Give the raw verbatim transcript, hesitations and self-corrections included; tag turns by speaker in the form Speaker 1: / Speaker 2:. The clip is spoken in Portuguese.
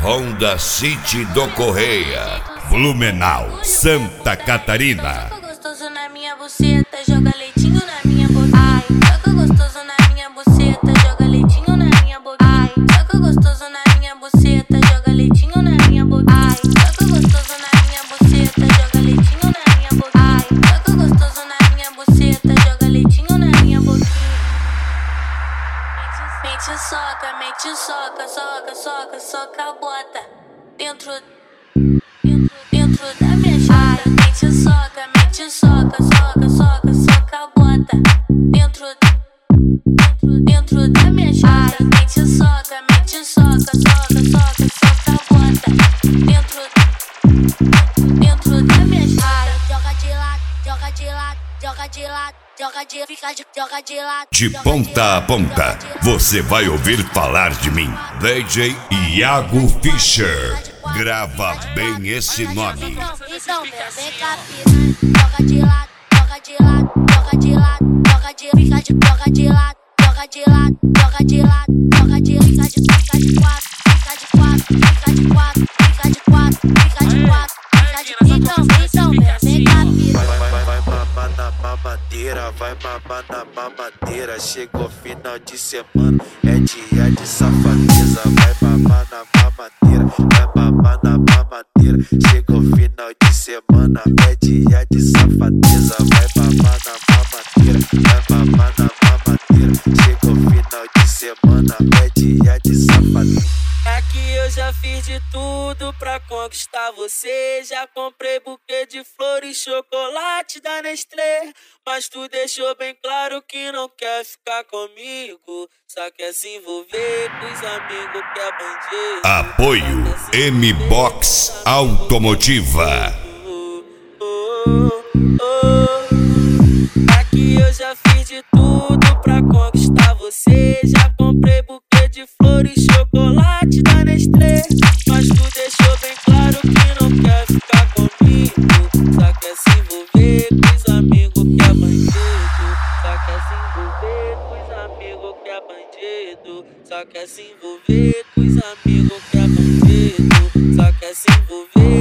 Speaker 1: Honda City do Correia, Blumenau, Santa Catarina.
Speaker 2: Toca gostoso na minha buceta, joga leitinho na minha boca. Ai, toca gostoso na minha buceta, joga leitinho na minha boca. Ai, toca gostoso na minha buceta, joga leitinho na minha boca. Ai, toca gostoso na minha buceta, joga leitinho na minha boca. Ai, toca gostoso na minha buceta, joga leitinho na minha boca. Mente soca, mente soca, soca, soca, soca a bota dentro, dentro, dentro da minha chata. Mente soca, mente soca, soca, soca, soca a bota dentro, dentro, dentro da minha chata. Mente soca, mente soca, soca, soca, soca a bota dentro, dentro da minha chata. Joga de lado, joga de lado, joga de lado, joga de, fica de, joga de lado.
Speaker 1: De ponta a ponta, você vai ouvir falar de mim. D J Iago Fischer. Grava bem esse nome.
Speaker 2: Então, vem cá, piranha. Joga de lado, joga de lado, joga de lado, joga de, fica de, joga de lado, joga de lado, joga de lado, joga de, fica de, fica de quatro, fica de quatro, fica de quatro, fica de quatro, fica de quatro, fica de. Então, então, vem cá, piranha.
Speaker 3: Vai, vai, vai babar na mamadeira, vai babar na mamadeira. Chegou final de semana, é dia de safadeza. Vai babar na mamadeira, vai babar na mamadeira. Chegou final de semana, é dia de safadeza. Vai babar na mamadeira, vai babar na mamadeira. Chegou final de semana, é dia de safadeza.
Speaker 4: Aqui eu já fiz de tudo pra conquistar você. Já comprei buquê de flores, chocolate da Nestlé. Mas tu deixou bem claro que não quer ficar comigo, só quer se envolver com os amigos que é bandido.
Speaker 1: Apoio M-Box Automotiva.
Speaker 4: Oh, oh, oh. Aqui eu já fiz de tudo pra conquistar você. Já comprei buquê de flores, chocolate da Nestlé. Mas tu deixou bem claro que não quer ficar comigo, só quer se envolver com os amigos que é bandido. Só quer se envolver com os amigos que é bandido. Só quer se envolver com os amigos que é bandido. Só quer se envolver